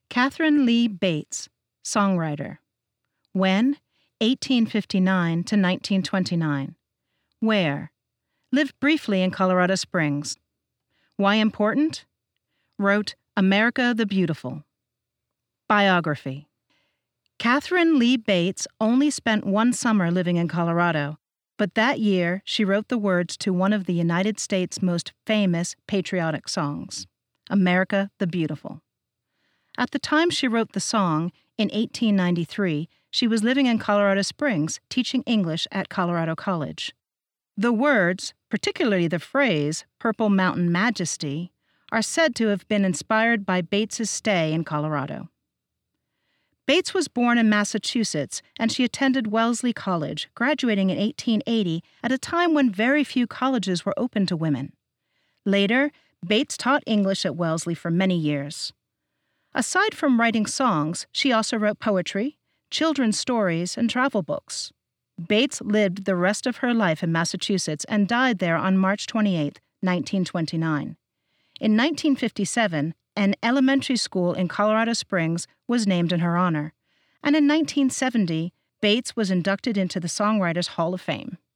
Catherine Lee Bates, songwriter. When? 1859 to 1929. Where? Lived briefly in Colorado Springs. Why important? Wrote America the Beautiful. Biography. Catherine Lee Bates only spent one summer living in Colorado, but that year she wrote the words to one of the United States' most famous patriotic songs, America the Beautiful. At the time she wrote the song, in 1893, she was living in Colorado Springs teaching English at Colorado College. The words, particularly the phrase, Purple Mountain Majesty, are said to have been inspired by Bates's stay in Colorado. Bates was born in Massachusetts, and she attended Wellesley College, graduating in 1880 at a time when very few colleges were open to women. Later, Bates taught English at Wellesley for many years. Aside from writing songs, she also wrote poetry, children's stories, and travel books. Bates lived the rest of her life in Massachusetts and died there on March 28, 1929. In 1957, an elementary school in Colorado Springs was named in her honor, and in 1970, Bates was inducted into the Songwriters Hall of Fame.